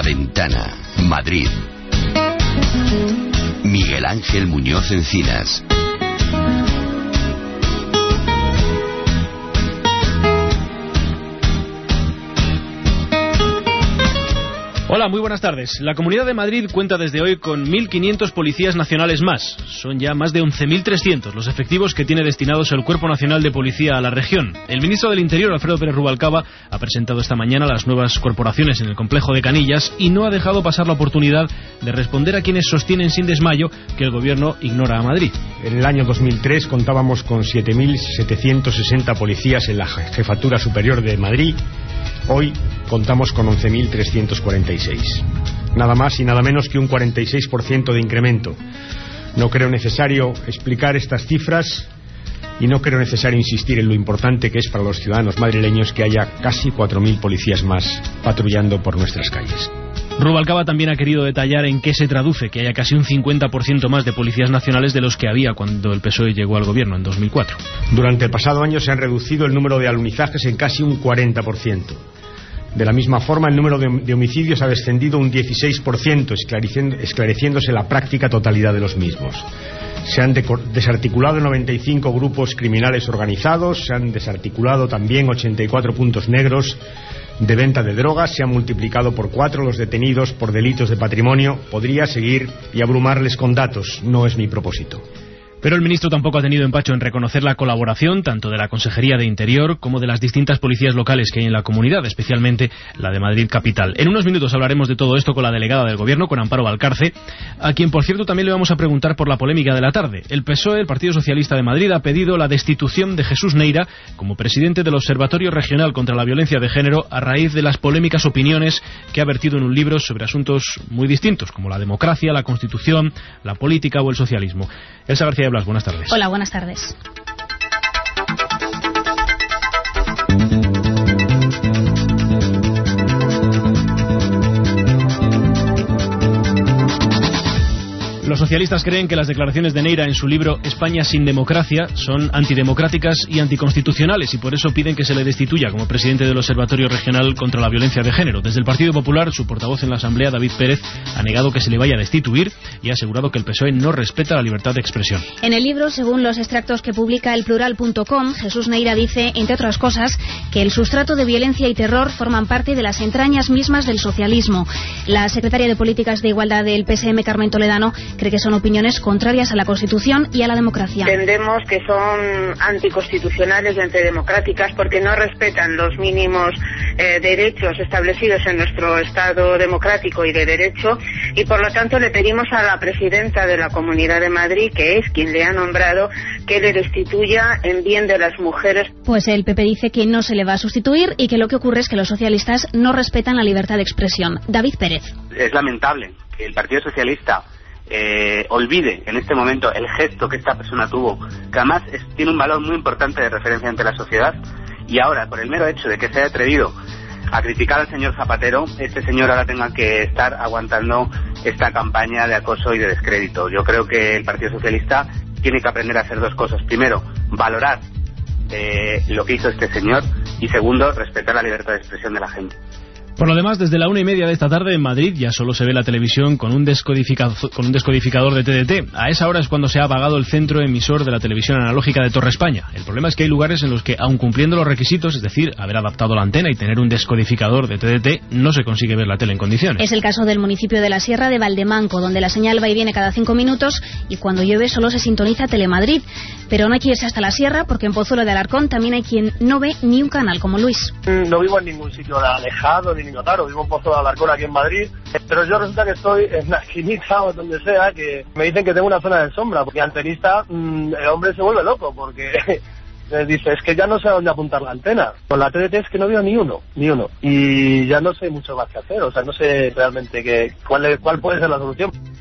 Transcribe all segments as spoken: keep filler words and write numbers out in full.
ventana, Madrid. Miguel Ángel Muñoz Encinas. Hola, muy buenas tardes. La Comunidad de Madrid cuenta desde hoy con mil quinientos policías nacionales más. Son ya más de once mil trescientos los efectivos que tiene destinados el Cuerpo Nacional de Policía a la región. El ministro del Interior, Alfredo Pérez Rubalcaba, ha presentado esta mañana las nuevas corporaciones en el complejo de Canillas y no ha dejado pasar la oportunidad de responder a quienes sostienen sin desmayo que el gobierno ignora a Madrid. En el año dos mil tres contábamos con siete mil setecientos sesenta policías en la Jefatura Superior de Madrid. Hoy contamos con once mil trescientos cuarenta y seis. Nada más y nada menos que un cuarenta y seis por ciento de incremento. No creo necesario explicar estas cifras y no creo necesario insistir en lo importante que es para los ciudadanos madrileños que haya casi cuatro mil policías más patrullando por nuestras calles. Rubalcaba también ha querido detallar en qué se traduce que haya casi un cincuenta por ciento más de policías nacionales de los que había cuando el P S O E llegó al gobierno en dos mil cuatro. Durante el pasado año se han reducido el número de alunizajes en casi un cuarenta por ciento. De la misma forma, el número de, de homicidios ha descendido un dieciséis por ciento, esclareciendo, esclareciéndose la práctica totalidad de los mismos. Se han de, desarticulado noventa y cinco grupos criminales organizados, se han desarticulado también ochenta y cuatro puntos negros de venta de drogas, se han multiplicado por cuatro los detenidos por delitos de patrimonio. Podría seguir y abrumarles con datos, no es mi propósito. Pero el ministro tampoco ha tenido empacho en reconocer la colaboración tanto de la Consejería de Interior como de las distintas policías locales que hay en la comunidad, especialmente la de Madrid Capital. En unos minutos hablaremos de todo esto con la delegada del Gobierno, con Amparo Valcarce, a quien, por cierto, también le vamos a preguntar por la polémica de la tarde. El P S O E, el Partido Socialista de Madrid, ha pedido la destitución de Jesús Neira como presidente del Observatorio Regional contra la Violencia de Género a raíz de las polémicas opiniones que ha vertido en un libro sobre asuntos muy distintos, como la democracia, la Constitución, la política o el socialismo. Elsa García Blas, buenas tardes. Hola, buenas tardes. Los socialistas creen que las declaraciones de Neira en su libro España sin democracia son antidemocráticas y anticonstitucionales y por eso piden que se le destituya como presidente del Observatorio Regional contra la Violencia de Género. Desde el Partido Popular, su portavoz en la Asamblea, David Pérez, ha negado que se le vaya a destituir y ha asegurado que el P S O E no respeta la libertad de expresión. En el libro, según los extractos que publica el plural punto com, Jesús Neira dice, entre otras cosas, que el sustrato de violencia y terror forman parte de las entrañas mismas del socialismo. La secretaria de Políticas de Igualdad del P S M, Carmen Toledano, cree que son opiniones contrarias a la Constitución y a la democracia. Entendemos que son anticonstitucionales y antidemocráticas porque no respetan los mínimos eh, derechos establecidos en nuestro Estado democrático y de derecho y por lo tanto le pedimos a la presidenta de la Comunidad de Madrid, que es quien le ha nombrado, que le destituya en bien de las mujeres. Pues el P P dice que no se le va a sustituir y que lo que ocurre es que los socialistas no respetan la libertad de expresión. David Pérez. Es lamentable que el Partido Socialista Eh, olvide en este momento el gesto que esta persona tuvo, que además es, tiene un valor muy importante de referencia ante la sociedad, y ahora, por el mero hecho de que se haya atrevido a criticar al señor Zapatero, este señor ahora tenga que estar aguantando esta campaña de acoso y de descrédito. Yo creo que el Partido Socialista tiene que aprender a hacer dos cosas. Primero, valorar eh, lo que hizo este señor, y segundo, respetar la libertad de expresión de la gente. Por lo demás, desde la una y media de esta tarde en Madrid ya solo se ve la televisión con un descodificador, con un descodificador de T D T. A esa hora es cuando se ha apagado el centro emisor de la televisión analógica de Torre España. El problema es que hay lugares en los que, aun cumpliendo los requisitos, es decir, haber adaptado la antena y tener un descodificador de T D T, no se consigue ver la tele en condiciones. Es el caso del municipio de la Sierra de Valdemanco, donde la señal va y viene cada cinco minutos y cuando llueve solo se sintoniza Telemadrid. Pero no hay que irse hasta la Sierra porque en Pozuelo de Alarcón también hay quien no ve ni un canal, como Luis. No vivo en ningún sitio alejado ni niño claro, vivo en Pozuelo de Alarcón aquí en Madrid, pero yo resulta que estoy en la esquinita o donde sea, que me dicen que tengo una zona de sombra, porque antenista, mmm, el hombre se vuelve loco, porque dice, es que ya no sé a dónde apuntar la antena. Con la T D T es que no veo ni uno, ni uno, y ya no sé mucho más que hacer, o sea, no sé realmente qué, cuál, es, cuál puede ser la solución.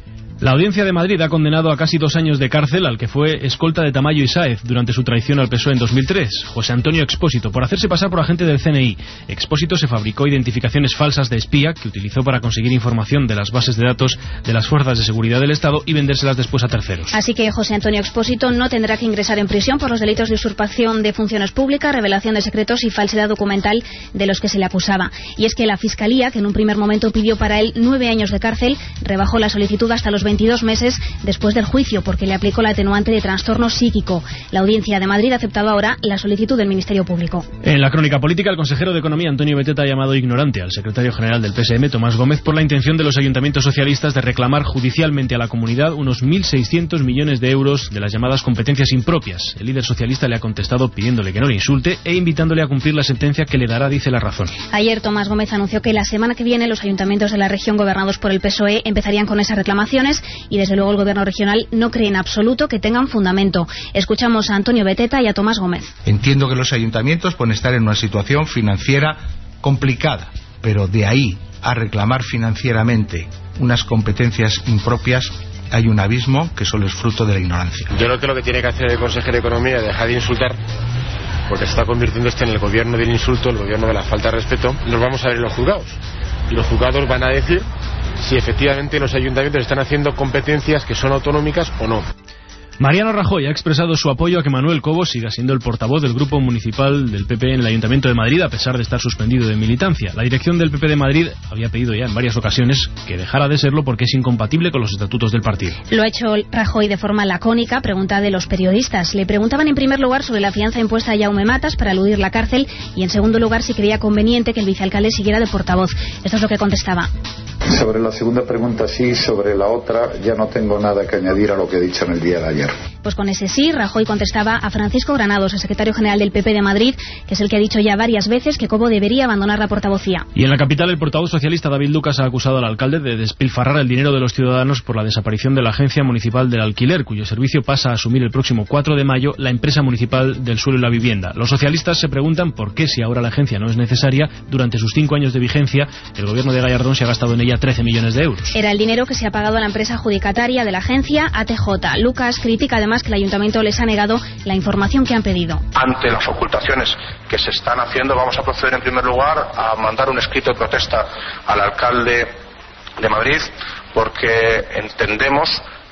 La Audiencia de Madrid ha condenado a casi dos años de cárcel al que fue escolta de Tamayo y Sáez durante su traición al P S O E en dos mil tres, José Antonio Expósito, por hacerse pasar por agente del C N I. Expósito se fabricó identificaciones falsas de espía que utilizó para conseguir información de las bases de datos de las fuerzas de seguridad del Estado y vendérselas después a terceros. Así que José Antonio Expósito no tendrá que ingresar en prisión por los delitos de usurpación de funciones públicas, revelación de secretos y falsedad documental de los que se le acusaba. Y es que la Fiscalía, que en un primer momento pidió para él nueve años de cárcel, rebajó la solicitud hasta los veintidós meses después del juicio, porque le aplicó la atenuante de trastorno psíquico. La Audiencia de Madrid ha aceptado ahora la solicitud del Ministerio Público. En la crónica política, el consejero de Economía, Antonio Beteta, ha llamado ignorante al secretario general del P S M, Tomás Gómez, por la intención de los ayuntamientos socialistas de reclamar judicialmente a la comunidad unos mil seiscientos millones de euros de las llamadas competencias impropias. El líder socialista le ha contestado pidiéndole que no le insulte e invitándole a cumplir la sentencia que le dará, dice, la razón. Ayer Tomás Gómez anunció que la semana que viene los ayuntamientos de la región gobernados por el P S O E empezarían con esas reclamaciones y desde luego el gobierno regional no cree en absoluto que tengan fundamento. Escuchamos a Antonio Beteta y a Tomás Gómez. Entiendo que los ayuntamientos pueden estar en una situación financiera complicada, pero de ahí a reclamar financieramente unas competencias impropias hay un abismo que solo es fruto de la ignorancia. Yo creo que lo que tiene que hacer el consejero de Economía es dejar de insultar, porque se está convirtiendo este en el gobierno del insulto, el gobierno de la falta de respeto. Nos vamos a ver en los juzgados y los juzgados van a decir si efectivamente los ayuntamientos están haciendo competencias que son autonómicas o no. Mariano Rajoy ha expresado su apoyo a que Manuel Cobos siga siendo el portavoz del grupo municipal del P P en el Ayuntamiento de Madrid, a pesar de estar suspendido de militancia. La dirección del P P de Madrid había pedido ya en varias ocasiones que dejara de serlo porque es incompatible con los estatutos del partido. Lo ha hecho Rajoy de forma lacónica, pregunta de los periodistas. Le preguntaban en primer lugar sobre la fianza impuesta a Jaume Matas para eludir la cárcel y en segundo lugar si creía conveniente que el vicealcalde siguiera de portavoz. Esto es lo que contestaba. Sobre la segunda pregunta sí, sobre la otra ya no tengo nada que añadir a lo que he dicho en el día de ayer. Pues con ese sí, Rajoy contestaba a Francisco Granados, el secretario general del P P de Madrid, que es el que ha dicho ya varias veces que Cobo debería abandonar la portavocía. Y en la capital, el portavoz socialista David Lucas ha acusado al alcalde de despilfarrar el dinero de los ciudadanos por la desaparición de la Agencia Municipal del Alquiler, cuyo servicio pasa a asumir el próximo cuatro de mayo la empresa municipal del suelo y la vivienda. Los socialistas se preguntan por qué, si ahora la agencia no es necesaria, durante sus cinco años de vigencia, el gobierno de Gallardón se ha gastado en ella trece millones de euros. Era el dinero que se ha pagado a la empresa adjudicataria de la agencia, A T J. Lucas critica además que el ayuntamiento les ha negado la información que han pedido. Ante las ocultaciones que se están haciendo, vamos a proceder en primer lugar a mandar un escrito de protesta al alcalde de Madrid, porque entendemos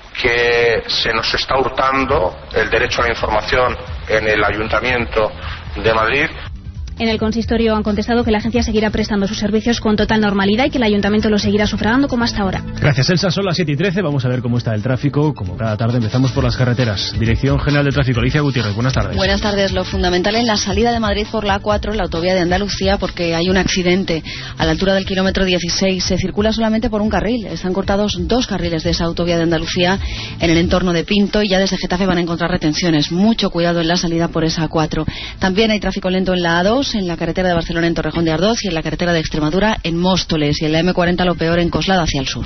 que se nos está hurtando el derecho a la información en el Ayuntamiento de Madrid. En el consistorio han contestado que la agencia seguirá prestando sus servicios con total normalidad y que el ayuntamiento lo seguirá sufragando como hasta ahora. Gracias, Elsa. Son las siete y trece. Vamos a ver cómo está el tráfico. Como cada tarde empezamos por las carreteras. Dirección General de Tráfico, Alicia Gutiérrez. Buenas tardes. Buenas tardes. Lo fundamental en la salida de Madrid por la A cuatro, la autovía de Andalucía, porque hay un accidente a la altura del kilómetro dieciséis. Se circula solamente por un carril. Están cortados dos carriles de esa autovía de Andalucía en el entorno de Pinto y ya desde Getafe van a encontrar retenciones. Mucho cuidado en la salida por esa A cuatro. También hay tráfico lento en la A dos, en la carretera de Barcelona en Torrejón de Ardoz y en la carretera de Extremadura en Móstoles, y en la M cuarenta lo peor en Coslada hacia el sur.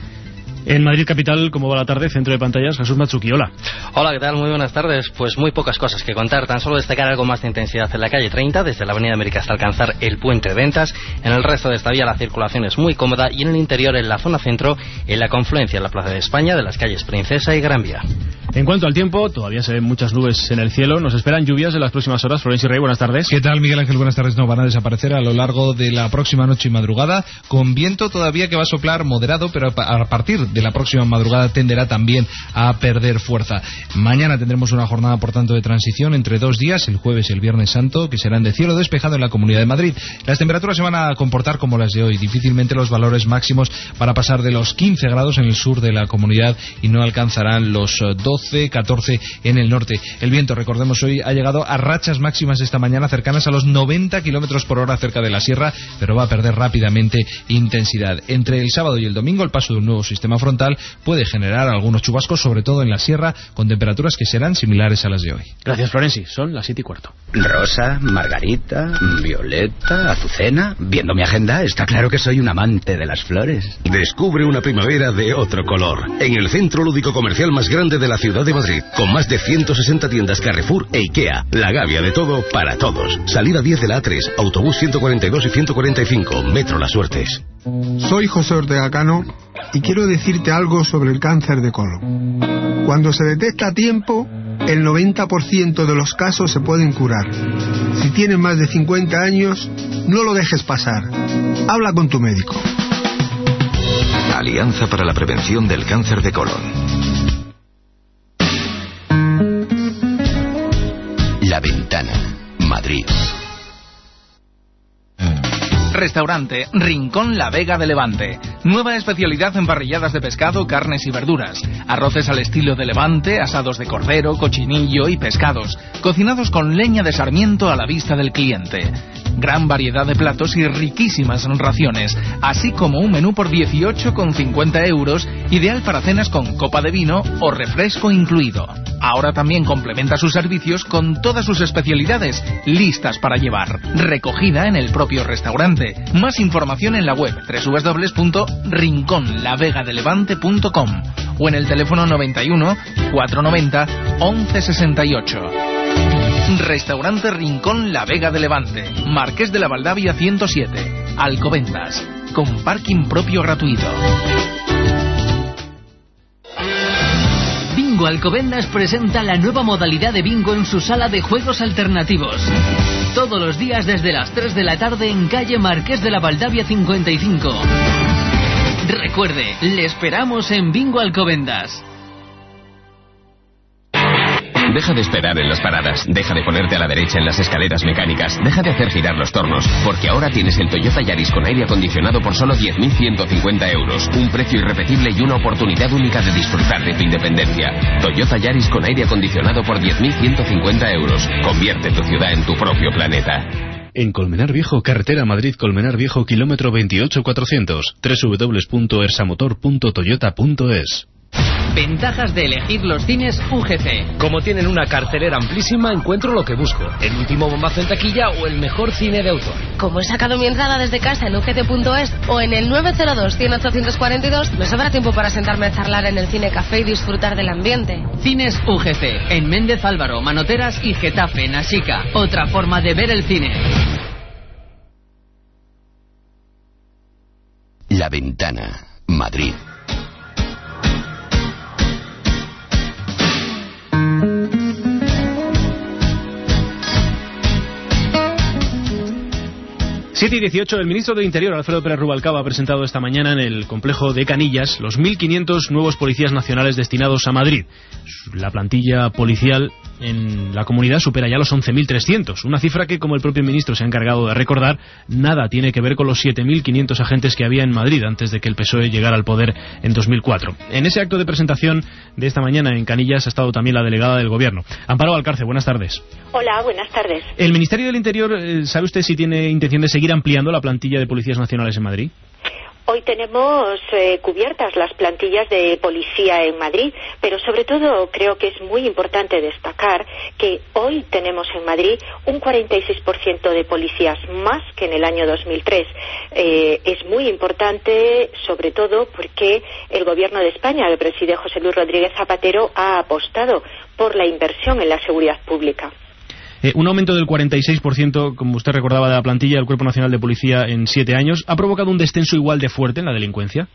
En Madrid capital, ¿cómo va la tarde? Centro de pantallas, Jesús Matsuki, hola. Hola, ¿qué tal? Muy buenas tardes. Pues muy pocas cosas que contar, tan solo destacar algo más de intensidad en la calle treinta, desde la Avenida América hasta alcanzar el Puente de Ventas. En el resto de esta vía la circulación es muy cómoda y en el interior, en la zona centro, en la confluencia en la Plaza de España de las calles Princesa y Gran Vía. En cuanto al tiempo, todavía se ven muchas nubes en el cielo. Nos esperan lluvias en las próximas horas. Florencio Rey, buenas tardes. ¿Qué tal, Miguel Ángel? Buenas tardes. No, van a desaparecer a lo largo de la próxima noche y madrugada, con viento todavía que va a soplar moderado, pero a partir de la próxima madrugada tenderá también a perder fuerza. Mañana tendremos una jornada, por tanto, de transición entre dos días, el jueves y el viernes santo, que serán de cielo despejado en la Comunidad de Madrid. Las temperaturas se van a comportar como las de hoy. Difícilmente los valores máximos van a pasar de los quince grados en el sur de la comunidad y no alcanzarán los doce, catorce en el norte. El viento, recordemos, hoy ha llegado a rachas máximas esta mañana cercanas a los noventa kilómetros por hora cerca de la sierra, pero va a perder rápidamente intensidad. Entre el sábado y el domingo, el paso de un nuevo sistema frontal puede generar algunos chubascos, sobre todo en la sierra, con temperaturas que serán similares a las de hoy. Gracias, Florenci. Son las siete y cuarto. Rosa, margarita, violeta, azucena. Viendo mi agenda, está claro que soy un amante de las flores. Descubre una primavera de otro color en el centro lúdico comercial más grande de la ciudad de Madrid, con más de ciento sesenta tiendas Carrefour e Ikea. La Gavia, de todo para todos. Salida diez de la A tres, autobús ciento cuarenta y dos y ciento cuarenta y cinco, Metro Las Suertes. Soy José Ortega Cano y quiero decirte algo sobre el cáncer de colon. Cuando se detecta a tiempo, el noventa por ciento de los casos se pueden curar. Si tienes más de cincuenta años, no lo dejes pasar. Habla con tu médico. Alianza para la Prevención del Cáncer de Colon. La Ventana, Madrid. Restaurante Rincón La Vega de Levante. Nueva especialidad en parrilladas de pescado, carnes y verduras. Arroces al estilo de Levante, asados de cordero, cochinillo y pescados. Cocinados con leña de sarmiento a la vista del cliente. Gran variedad de platos y riquísimas raciones, así como un menú por dieciocho con cincuenta euros, ideal para cenas con copa de vino o refresco incluido. Ahora también complementa sus servicios con todas sus especialidades listas para llevar, recogida en el propio restaurante. Más información en la web doble u doble u doble u punto rincón la vega de levante punto com o en el teléfono noventa y uno, cuatrocientos noventa, once sesenta y ocho. Restaurante Rincón La Vega de Levante, Marqués de la Valdavia ciento siete, Alcobendas, con parking propio gratuito. Bingo Alcobendas presenta la nueva modalidad de bingo en su sala de juegos alternativos. Todos los días desde las tres de la tarde en calle Marqués de la Valdavia cincuenta y cinco. Recuerde, le esperamos en Bingo Alcobendas. Deja de esperar en las paradas, deja de ponerte a la derecha en las escaleras mecánicas, deja de hacer girar los tornos, porque ahora tienes el Toyota Yaris con aire acondicionado por solo diez mil ciento cincuenta euros, un precio irrepetible y una oportunidad única de disfrutar de tu independencia. Toyota Yaris con aire acondicionado por diez mil ciento cincuenta euros. Convierte tu ciudad en tu propio planeta. En Colmenar Viejo, carretera Madrid-Colmenar Viejo, kilómetro veintiocho cuatrocientos, doble u doble u doble u punto ersamotor punto toyota punto es. Ventajas de elegir los cines U G C. Como tienen una cartelera amplísima, encuentro lo que busco. El último bombazo en taquilla o el mejor cine de autor. Como he sacado mi entrada desde casa en U G C punto es o en el nueve cero dos, cien, ochocientos cuarenta y dos, me sobra tiempo para sentarme a charlar en el cine café y disfrutar del ambiente. Cines U G C, en Méndez Álvaro, Manoteras y Getafe, Nasica. Otra forma de ver el cine. La Ventana, Madrid. siete y dieciocho, el ministro de Interior, Alfredo Pérez Rubalcaba, ha presentado esta mañana en el complejo de Canillas los mil quinientos nuevos policías nacionales destinados a Madrid. La plantilla policial en la comunidad supera ya los once mil trescientos, una cifra que, como el propio ministro se ha encargado de recordar, nada tiene que ver con los siete mil quinientos agentes que había en Madrid antes de que el P S O E llegara al poder en dos mil cuatro. En ese acto de presentación de esta mañana en Canillas ha estado también la delegada del Gobierno. Amparo Valcarce, buenas tardes. Hola, buenas tardes. ¿El Ministerio del Interior, sabe usted si tiene intención de seguir ampliando la plantilla de policías nacionales en Madrid? Hoy tenemos eh, cubiertas las plantillas de policía en Madrid, pero sobre todo creo que es muy importante destacar que hoy tenemos en Madrid un cuarenta y seis por ciento de policías más que en el año dos mil tres. Eh, es muy importante, sobre todo porque el Gobierno de España, que preside José Luis Rodríguez Zapatero, ha apostado por la inversión en la seguridad pública. Eh, un aumento del cuarenta y seis por ciento, como usted recordaba, de la plantilla del Cuerpo Nacional de Policía en siete años, ¿ha provocado un descenso igual de fuerte en la delincuencia?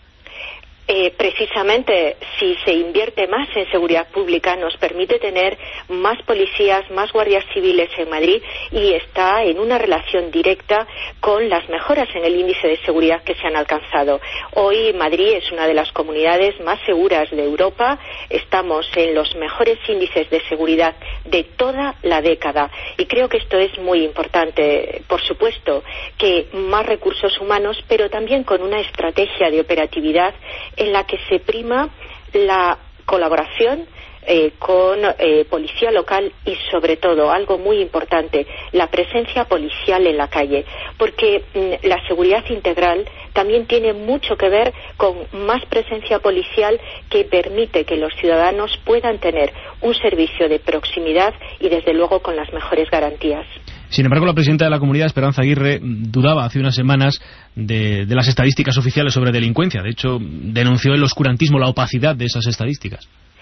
Eh, precisamente, si se invierte más en seguridad pública, nos permite tener más policías, más guardias civiles en Madrid y está en una relación directa con las mejoras en el índice de seguridad que se han alcanzado. Hoy Madrid es una de las comunidades más seguras de Europa. Estamos en los mejores índices de seguridad de toda la década y creo que esto es muy importante. Por supuesto que más recursos humanos, pero también con una estrategia de operatividad en la que se prima la colaboración eh, con eh, policía local y, sobre todo, algo muy importante, la presencia policial en la calle, porque mm, la seguridad integral también tiene mucho que ver con más presencia policial que permite que los ciudadanos puedan tener un servicio de proximidad y, desde luego, con las mejores garantías. Sin embargo, la presidenta de la comunidad, Esperanza Aguirre, dudaba hace unas semanas de, de las estadísticas oficiales sobre delincuencia. De hecho, denunció el oscurantismo, la opacidad de esas estadísticas.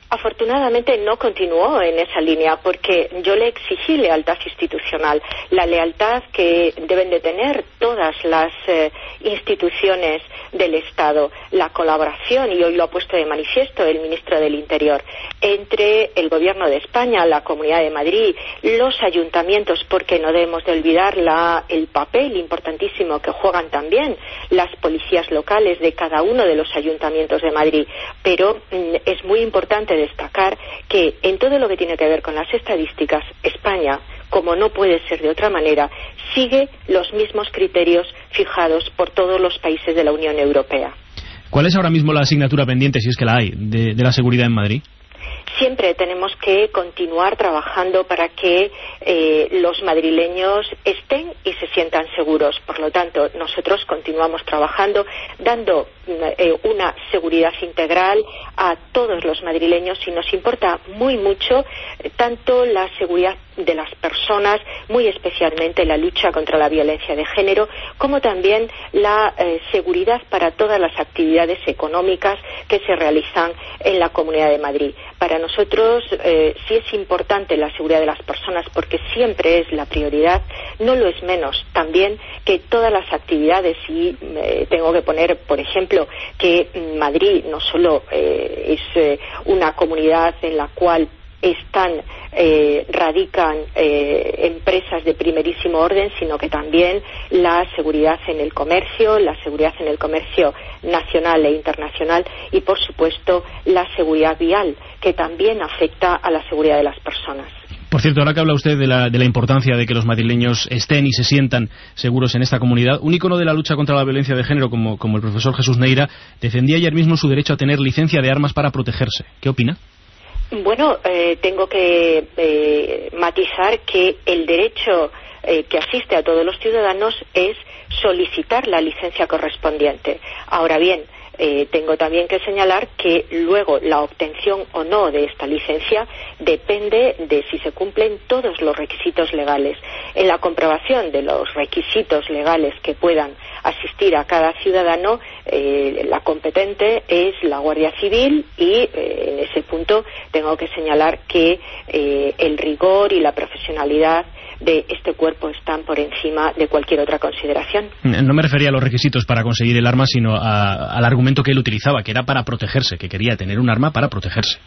Afortunadamente no continuó en esa línea porque yo le exigí lealtad institucional, la lealtad que deben de tener todas las eh, instituciones del Estado, la colaboración, y hoy lo ha puesto de manifiesto el ministro del Interior, entre el Gobierno de España, la Comunidad de Madrid, los ayuntamientos, porque no debemos de olvidar la, el papel importantísimo que juegan también las policías locales de cada uno de los ayuntamientos de Madrid. Pero mm, es muy importante destacar que en todo lo que tiene que ver con las estadísticas, España, como no puede ser de otra manera, sigue los mismos criterios fijados por todos los países de la Unión Europea. ¿Cuál es ahora mismo la asignatura pendiente, si es que la hay, de, de la seguridad en Madrid? Siempre tenemos que continuar trabajando para que eh, los madrileños estén y se sientan seguros. Por lo tanto, nosotros continuamos trabajando, dando eh, una seguridad integral a todos los madrileños, y nos importa muy mucho eh, tanto la seguridad de las personas, muy especialmente la lucha contra la violencia de género, como también la eh, seguridad para todas las actividades económicas que se realizan en la Comunidad de Madrid. Para nosotros eh, sí es importante la seguridad de las personas porque siempre es la prioridad, no lo es menos también que todas las actividades, y eh, tengo que poner, por ejemplo, que Madrid no solo eh, es eh, una comunidad en la cual están, eh, radican eh, empresas de primerísimo orden, sino que también la seguridad en el comercio, la seguridad en el comercio nacional e internacional, y por supuesto la seguridad vial, que también afecta a la seguridad de las personas. Por cierto, ahora que habla usted de la, de la importancia de que los madrileños estén y se sientan seguros en esta comunidad, un ícono de la lucha contra la violencia de género como, como el profesor Jesús Neira defendía ayer mismo su derecho a tener licencia de armas para protegerse. ¿Qué opina? Bueno, eh, tengo que eh, matizar que el derecho eh, que asiste a todos los ciudadanos es solicitar la licencia correspondiente. Ahora bien, eh, tengo también que señalar que luego la obtención o no de esta licencia depende de si se cumplen todos los requisitos legales. En la comprobación de los requisitos legales que puedan asistir a cada ciudadano, eh, la competente es la Guardia Civil, y eh, en ese punto tengo que señalar que eh, el rigor y la profesionalidad de este cuerpo están por encima de cualquier otra consideración. No me refería a los requisitos para conseguir el arma, sino a, al argumento que él utilizaba, que era para protegerse, que quería tener un arma para protegerse.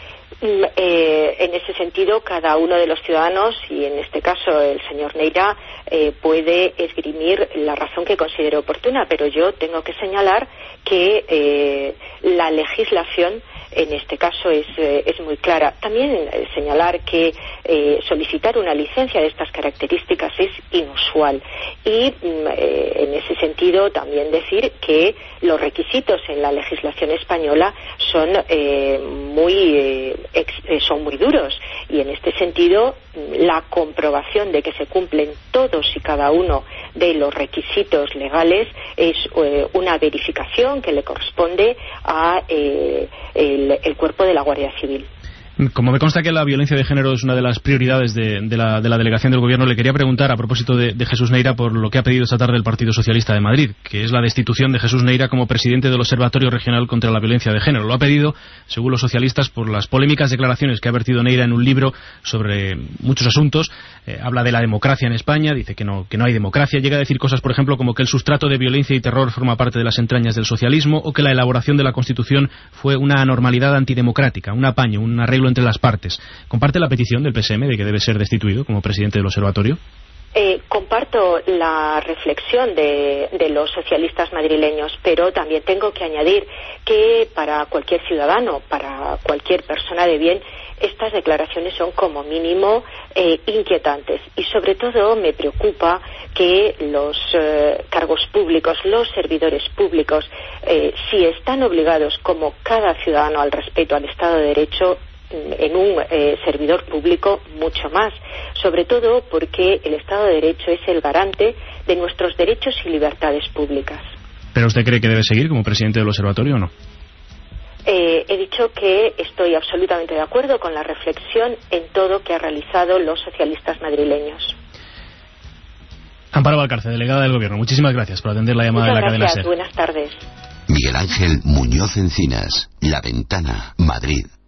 Eh, en ese sentido, cada uno de los ciudadanos, y en este caso el señor Neira, eh, puede esgrimir la razón que considere oportuna, pero yo tengo que señalar que eh, la legislación en este caso es, eh, es muy clara. También eh, señalar que eh, solicitar una licencia de estas características es inusual, y eh, en ese sentido también decir que los requisitos en la legislación española son eh, muy eh, ex, eh, son muy duros, y en este sentido la comprobación de que se cumplen todos y cada uno de los requisitos legales es eh, una verificación que le corresponde a eh, el, el cuerpo de la Guardia Civil. Como me consta que la violencia de género es una de las prioridades de, de, la, de la delegación del Gobierno, le quería preguntar a propósito de, de Jesús Neira por lo que ha pedido esta tarde el Partido Socialista de Madrid, que es la destitución de Jesús Neira como presidente del Observatorio Regional contra la Violencia de Género. Lo ha pedido, según los socialistas, por las polémicas declaraciones que ha vertido Neira en un libro sobre muchos asuntos. Eh, habla de la democracia en España, dice que no, que no hay democracia. Llega a decir cosas, por ejemplo, como que el sustrato de violencia y terror forma parte de las entrañas del socialismo, o que la elaboración de la Constitución fue una anormalidad antidemocrática, un apaño, un arreglo entre las partes. ¿Comparte la petición del P S M de que debe ser destituido como presidente del observatorio? Eh, comparto la reflexión de, de los socialistas madrileños, pero también tengo que añadir que para cualquier ciudadano, para cualquier persona de bien, estas declaraciones son como mínimo eh, inquietantes, y sobre todo me preocupa que los eh, cargos públicos, los servidores públicos, eh, si están obligados como cada ciudadano al respeto al Estado de Derecho, en un eh, servidor público mucho más, sobre todo porque el Estado de Derecho es el garante de nuestros derechos y libertades públicas. ¿Pero usted cree que debe seguir como presidente del observatorio o no? Eh, he dicho que estoy absolutamente de acuerdo con la reflexión en todo que ha realizado los socialistas madrileños. Amparo Valcarce, delegada del Gobierno, muchísimas gracias por atender la llamada Muchas de la gracias, cadena SER. Buenas tardes. Miguel Ángel Muñoz Encinas, La Ventana, Madrid.